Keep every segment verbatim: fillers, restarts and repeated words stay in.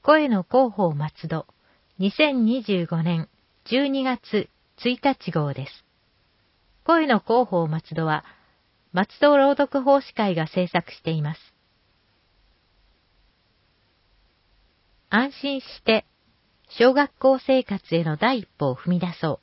声の広報松戸にせんにじゅうごねんじゅうにがつついたち号です。声の広報松戸は松戸朗読奉仕会が制作しています。安心して小学校生活への第一歩を踏み出そう。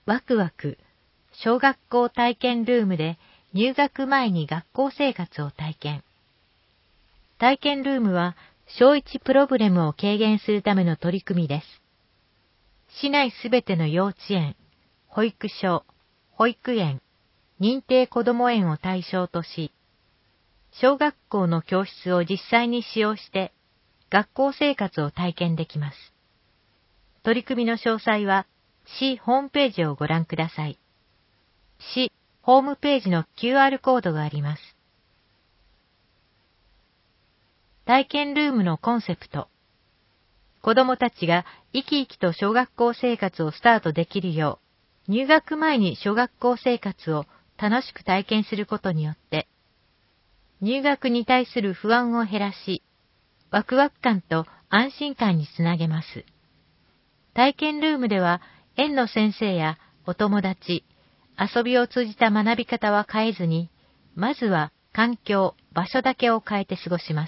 ワクワク小学校体験ルームで入学前に学校生活を体験。体験ルームは小いちプロブレムを軽減するための取り組みです。市内すべての幼稚園、保育所、保育園、認定こども園を対象とし、小学校の教室を実際に使用して学校生活を体験できます。取り組みの詳細は市ホームページをご覧ください。市ホームページの キューアール コードがあります。体験ルームのコンセプト。子どもたちが生き生きと小学校生活をスタートできるよう、入学前に小学校生活を楽しく体験することによって、入学に対する不安を減らし、ワクワク感と安心感につなげます。体験ルームでは、園の先生やお友達、遊びを通じた学び方は変えずに、まずは環境、場所だけを変えて過ごします。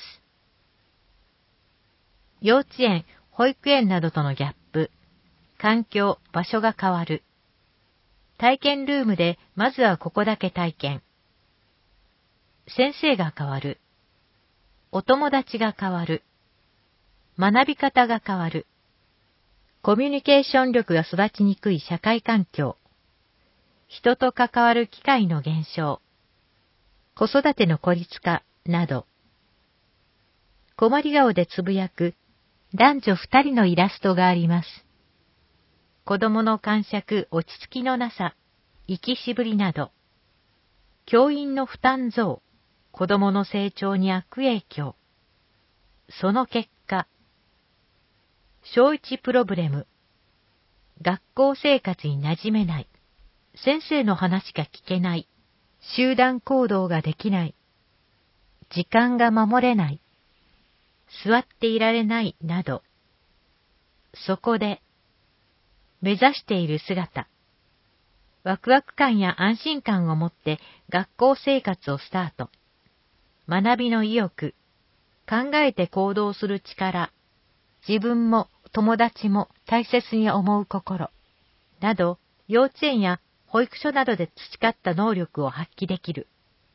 幼稚園、保育園などとのギャップ、環境、場所が変わる。体験ルームでまずはここだけ体験。先生が変わる。お友達が変わる。学び方が変わる。コミュニケーション力が育ちにくい社会環境。人と関わる機会の減少。子育ての孤立化など。困り顔でつぶやく男女二人のイラストがあります。子供の癇癪、落ち着きのなさ、生きしぶりなど。教員の負担増、子供の成長に悪影響。その結果、小一プロブレム。学校生活に馴染めない。先生の話が聞けない。集団行動ができない。時間が守れない。座っていられないなど、そこで目指している姿、ワクワク感や安心感を持って学校生活をスタート。学びの意欲、考えて行動する力、自分も友達も大切に思う心など、幼稚園や保育所などで培った能力を発揮できる。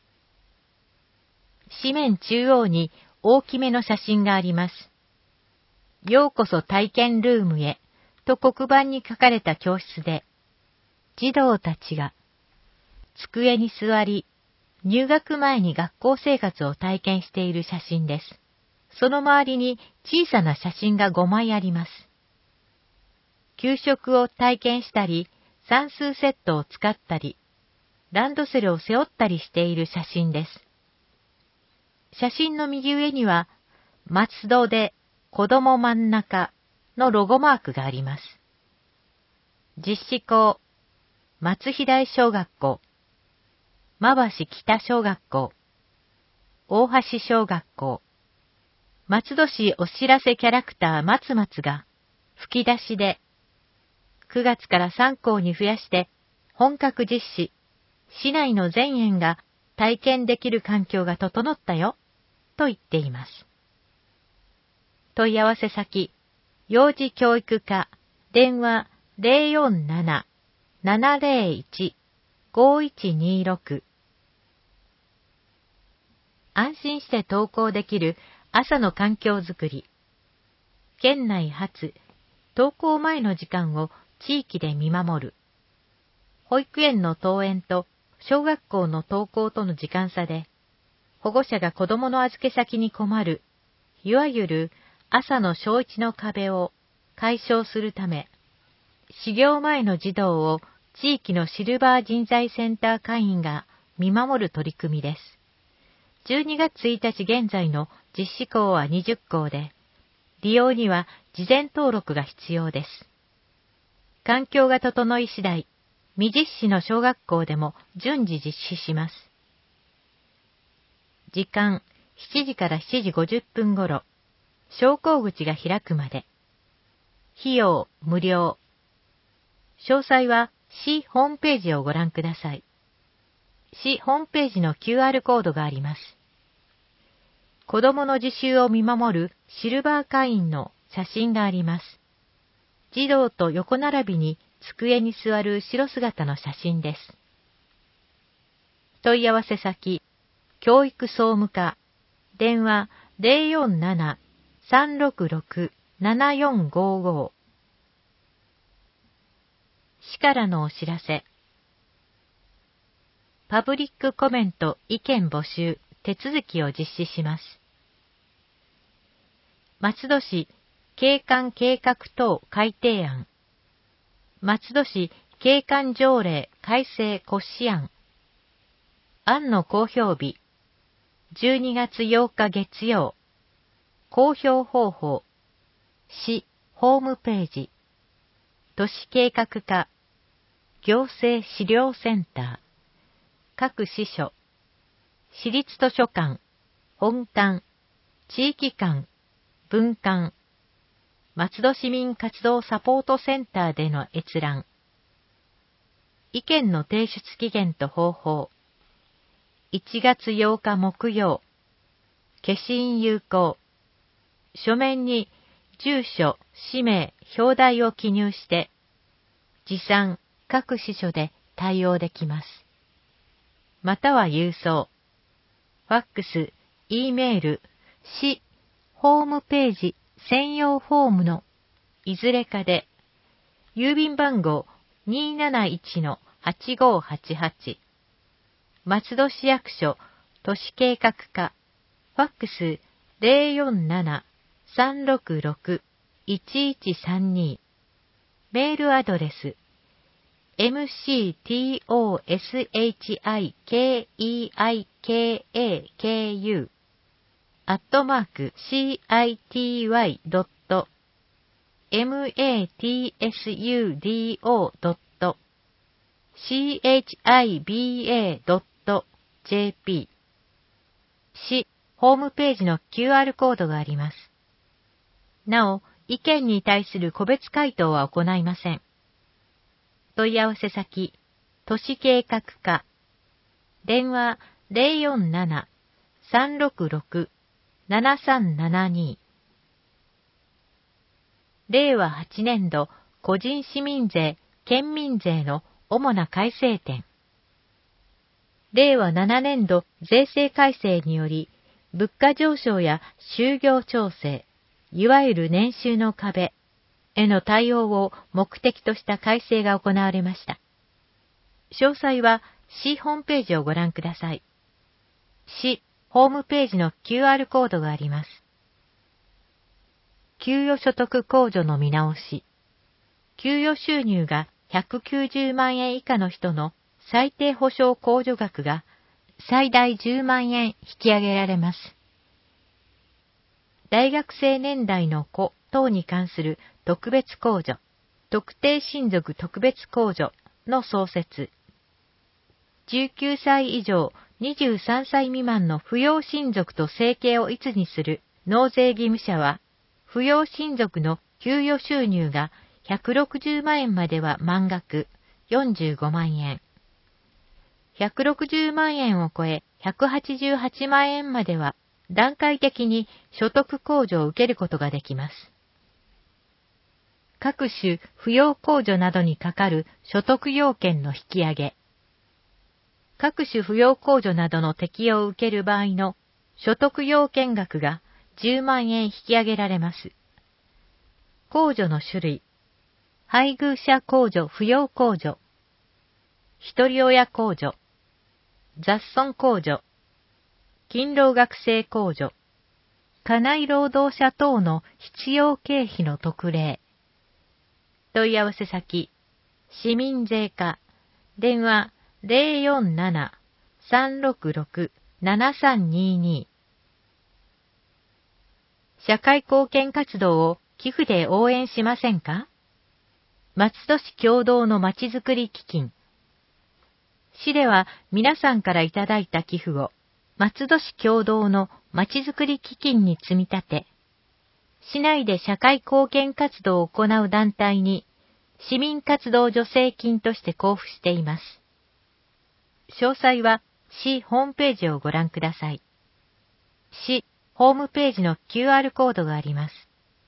紙面中央に大きめの写真があります。ようこそ体験ルームへと黒板に書かれた教室で、児童たちが机に座り、入学前に学校生活を体験している写真です。その周りに小さな写真がごまいあります。給食を体験したり、算数セットを使ったり、ランドセルを背負ったりしている写真です。写真の右上には、松戸で子ども真ん中のロゴマークがあります。実施校、松飛台小学校、馬橋北小学校、大橋小学校、松戸市お知らせキャラクター松松が吹き出しで、くがつからさん校に増やして本格実施、市内の全園が体験できる環境が整ったよ、と言っています。問い合わせ先、幼児教育課、電話 ゼロよんなな ななゼロいち ごいちにろく。安心して登校できる朝の環境づくり。県内初、登校前の時間を地域で見守る。保育園の登園と小学校の登校との時間差で、保護者が子供の預け先に困る、いわゆる朝の小一の壁を解消するため、始業前の児童を地域のシルバー人材センター会員が見守る取り組みです。じゅうにがつついたち現在の実施校はにじゅっ校で、利用には事前登録が必要です。環境が整い次第、未実施の小学校でも順次実施します。時間、しちじからしちじごじゅっぷん頃、 昇降口が開くまで。費用無料。詳細は市ホームページをご覧ください。市ホームページの キューアール コードがあります。子供の自習を見守るシルバー会員の写真があります。児童と横並びに机に座る後ろ姿の写真です。問い合わせ先、教育総務課、電話 ゼロよんなな さんろくろく ななよんごご。市からのお知らせ。パブリックコメント意見募集手続きを実施します。松戸市景観計画等改定案。松戸市景観条例改正骨子案。案の公表日。じゅうにがつようか月曜。公表方法。市ホームページ。都市計画課。行政資料センター。各支所。市立図書館。本館。地域館。分館。松戸市民活動サポートセンターでの閲覧。意見の提出期限と方法。いちがつようか木曜。消印有効。書面に住所、氏名、表題を記入して、持参各支所で対応できます。または郵送。ファックス、Eメール、市、ホームページ専用フォームのいずれかで、郵便番号 にーなないちのはちごはちはち、松戸市役所都市計画課、ファックス ゼロよんなな さんろくろく いちいちさんに、メールアドレス エムシーティーオーエスエイチアイケーイーアイケーエーケーユー アットマーク シーアイティーワイドットマツドットシーエイチアイビーエードットジェーピー 市ホームページの キューアール コードがあります。なお、意見に対する個別回答は行いません。問い合わせ先、都市計画課、電話 ゼロよんなな さんろくろく ななさんななに。れいわはちねんど個人市民税・県民税の主な改正点。れいわななねんど税制改正により、物価上昇や就業調整、いわゆる年収の壁への対応を目的とした改正が行われました。詳細は市ホームページをご覧ください。市ホームページの キューアール コードがあります。給与所得控除の見直し。給与収入がひゃくきゅうじゅうまんえん以下の人の最低保障控除額が最大じゅうまんえん引き上げられます。大学生年代の子等に関する特別控除、特定親族特別控除の創設。じゅうきゅうさい以上にじゅうさんさい未満の扶養親族と生計をいつにする納税義務者は、扶養親族の給与収入がひゃくろくじゅうまんえんまでは満額よんじゅうごまんえん。ひゃくろくじゅうまんえんを超えひゃくはちじゅうはちまんえんまでは段階的に所得控除を受けることができます。各種扶養控除などにかかる所得要件の引き上げ。各種扶養控除などの適用を受ける場合の所得要件額がじゅうまんえん引き上げられます。控除の種類。配偶者控除扶養控除。一人親控除。雑損控除。勤労学生控除。家内労働者等の必要経費の特例。問い合わせ先、市民税課、電話 ゼロよんなな さんろくろく ななさんにに。社会貢献活動を寄付で応援しませんか？松戸市共同のまちづくり基金。市では皆さんからいただいた寄付を松戸市共同のまちづくり基金に積み立て、 市内で社会貢献活動を行う団体に市民活動助成金として交付しています。詳細は市ホームページをご覧ください。市ホームページの キューアール コードがあります。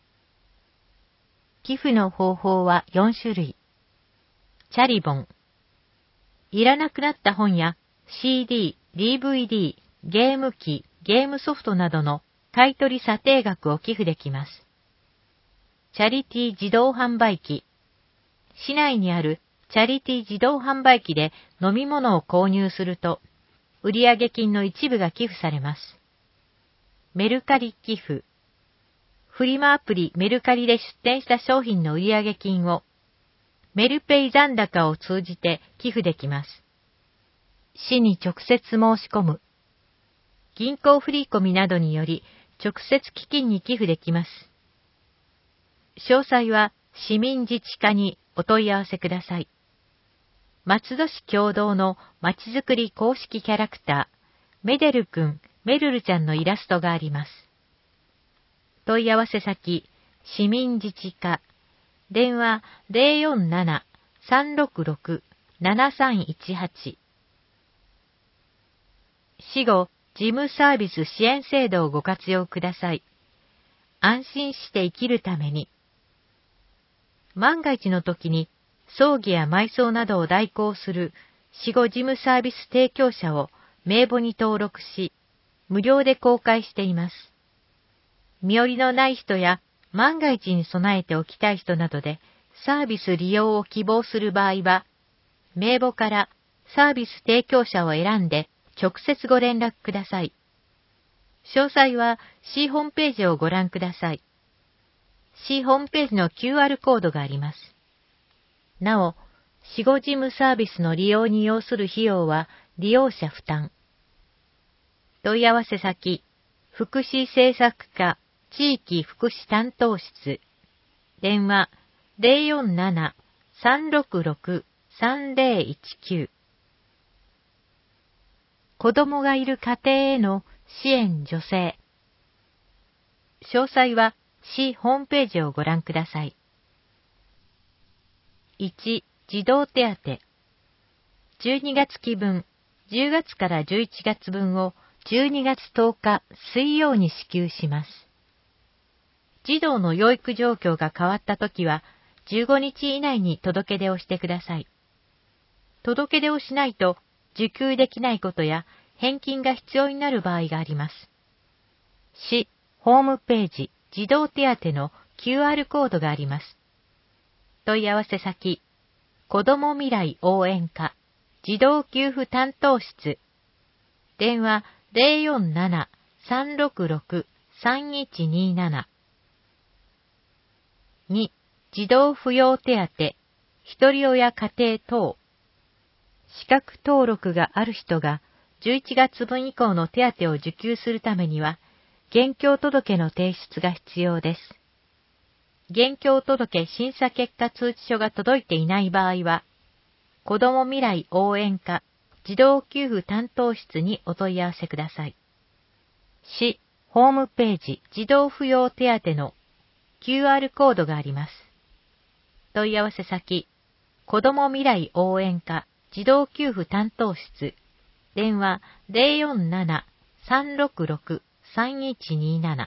寄付の方法はよん種類。チャリボン。いらなくなった本や シーディー、ディーブイディー、ゲーム機、ゲームソフトなどの買取査定額を寄付できます。チャリティー自動販売機。市内にあるチャリティー自動販売機で飲み物を購入すると、売上金の一部が寄付されます。メルカリ寄付。フリマアプリメルカリで出店した商品の売上金を、メルペイ残高を通じて寄付できます。市に直接申し込む。銀行振込などにより直接基金に寄付できます。詳細は市民自治課にお問い合わせください。松戸市共同のまちづくり公式キャラクター、メデル君、メルルちゃんのイラストがあります。問い合わせ先、市民自治課、電話 ゼロよんなな さんろくろく ななさんいちはち。死後、事務サービス支援制度をご活用ください。安心して生きるために。万が一の時に、葬儀や埋葬などを代行する死後事務サービス提供者を名簿に登録し、無料で公開しています。身寄りのない人や万が一に備えておきたい人などでサービス利用を希望する場合は、名簿からサービス提供者を選んで直接ご連絡ください。詳細は C ホームページをご覧ください。C ホームページの キューアール コードがあります。なお、死後事務サービスの利用に要する費用は利用者負担。問い合わせ先、福祉政策課地域福祉担当室。電話 ゼロよんなな さんろくろく さんぜろいちきゅう。子供がいる家庭への支援助成。詳細は市ホームページをご覧ください。いち. 児童手当。じゅうにがつ期分、じゅうがつからじゅういちがつ分をじゅうにがつとおか水曜に支給します。児童の養育状況が変わったときは、じゅうごにち以内に届け出をしてください。届け出をしないと、受給できないことや返金が必要になる場合があります。市ホームページ児童手当の キューアール コードがあります。問い合わせ先、子ども未来応援課児童給付担当室。電話 ゼロよんなな さんろくろく さんいちになな。に. 児童扶養手当、ひとり親家庭等。資格登録がある人がじゅういちがつぶん以降の手当を受給するためには、現況届の提出が必要です。現況届審査結果通知書が届いていない場合は、子ども未来応援課児童給付担当室にお問い合わせください。市ホームページ児童扶養手当の キューアール コードがあります。問い合わせ先、子ども未来応援課児童給付担当室。電話 ゼロよんなな さんろくろく さんいちになな。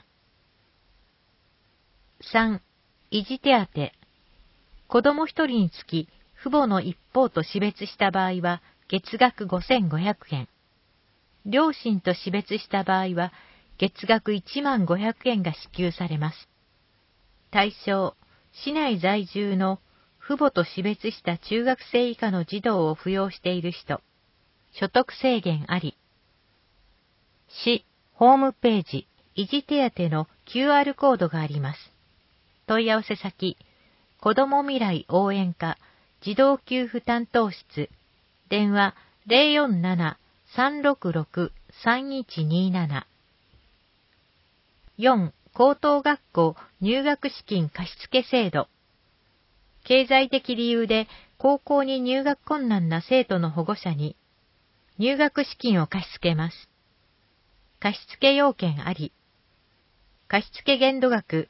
さん. 維持手当。子供一人につき父母の一方と死別した場合は月額ごせんごひゃくえん。両親と死別した場合は月額いちまんごひゃくえんが支給されます。対象、市内在住の父母と死別した中学生以下の児童を扶養している人。所得制限あり。市ホームページ維持手当の キューアール コードがあります。問い合わせ先、子ども未来応援課児童給付担当室。電話 ゼロよんなな さんろくろく さんいちになな。よん. 高等学校入学資金貸付制度。経済的理由で高校に入学困難な生徒の保護者に入学資金を貸し付けます。貸付要件あり。貸付限度額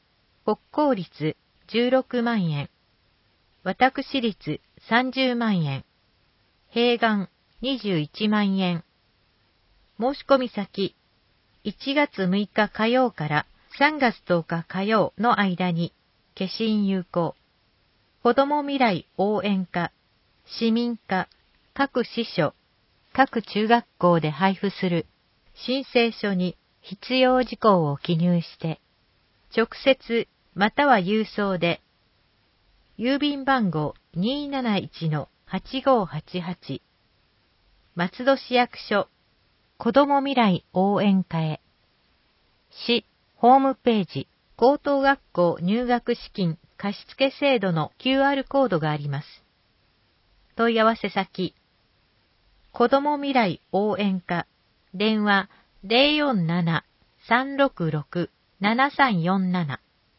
国公立じゅうろくまんえん、私立さんじゅうまんえん、併願にじゅういちまんえん。申し込み先、いちがつむいか火曜からさんがつとおか火曜の間に、消印有効。子ども未来応援課、市民課、各支所、各中学校で配布する申請書に必要事項を記入して、直接または郵送で、郵便番号 にーなないちのはちごーはちはち、松戸市役所、子ども未来応援課へ。市、ホームページ、高等学校入学資金貸付制度の キューアール コードがあります。問い合わせ先、子ども未来応援課、電話 ゼロよんなな さんろくろく ななさんよんなな。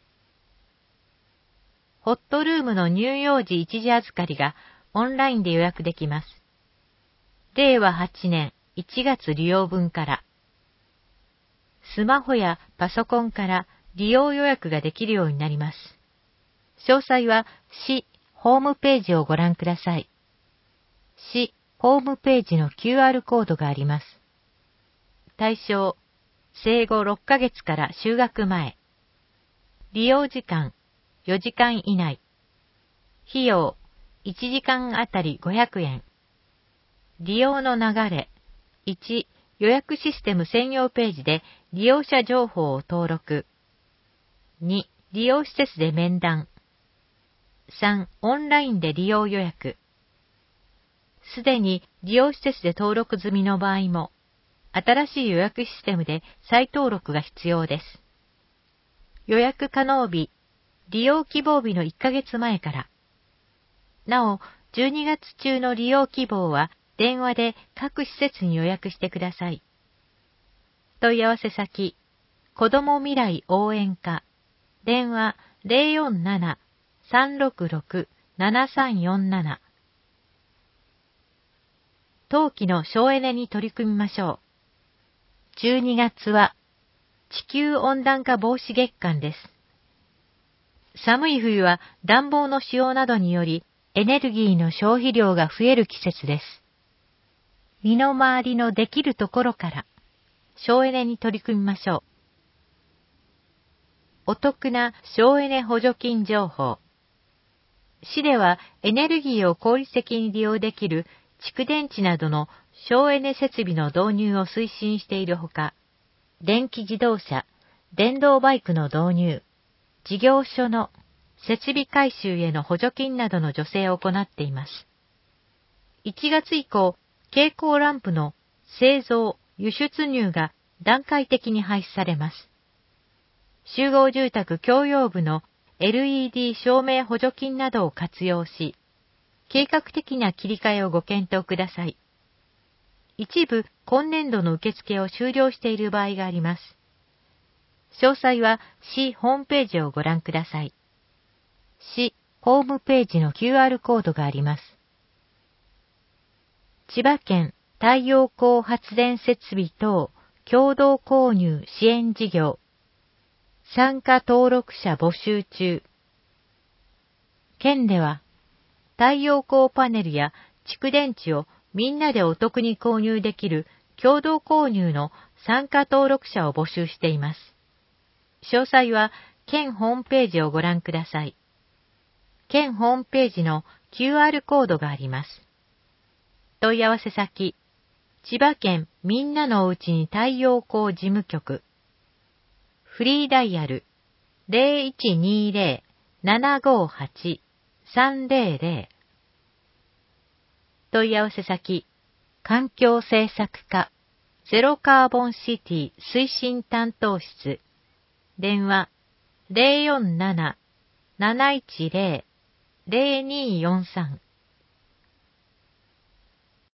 ホットルームの乳幼児一時預かりがオンラインで予約できます。れいわはちねんいちがつ利用分から。スマホやパソコンから利用予約ができるようになります。詳細は市ホームページをご覧ください。市ホームページの キューアール コードがあります。対象、生後ろっかげつから就学前。利用時間、よじかん以内。費用、いちじかんあたりごひゃくえん。利用の流れ、いち、予約システム専用ページで利用者情報を登録。に、利用施設で面談。さん、オンラインで利用予約。すでに利用施設で登録済みの場合も、新しい予約システムで再登録が必要です。予約可能日、利用希望日のいっかげつまえから。なお、じゅうにがつ中の利用希望は電話で各施設に予約してください。問い合わせ先、子ども未来応援課、電話 ゼロよんなな さんろくろく ななさんよんなな。冬季の省エネに取り組みましょう。じゅうにがつは地球温暖化防止月間です。寒い冬は暖房の使用などによりエネルギーの消費量が増える季節です。身の回りのできるところから省エネに取り組みましょう。お得な省エネ補助金情報。市ではエネルギーを効率的に利用できる蓄電池などの省エネ設備の導入を推進しているほか、電気自動車、電動バイクの導入、事業所の設備改修への補助金などの助成を行っています。いちがつ以降、蛍光ランプの製造・輸出入が段階的に廃止されます。集合住宅共用部の エルイーディー 照明補助金などを活用し、計画的な切り替えをご検討ください。一部、今年度の受付を終了している場合があります。詳細は市ホームページをご覧ください。市ホームページの キューアール コードがあります。千葉県太陽光発電設備等共同購入支援事業参加登録者募集中。県では太陽光パネルや蓄電池をみんなでお得に購入できる共同購入の参加登録者を募集しています。詳細は県ホームページをご覧ください。県ホームページの キューアール コードがあります。問い合わせ先、千葉県みんなのおうちに太陽光事務局。フリーダイヤル ゼロいちにゼロ ななごはち さんゼロゼロ。問い合わせ先、環境政策課ゼロカーボンシティ推進担当室。電話 ゼロよんなな なないちゼロ ゼロにーよんさん。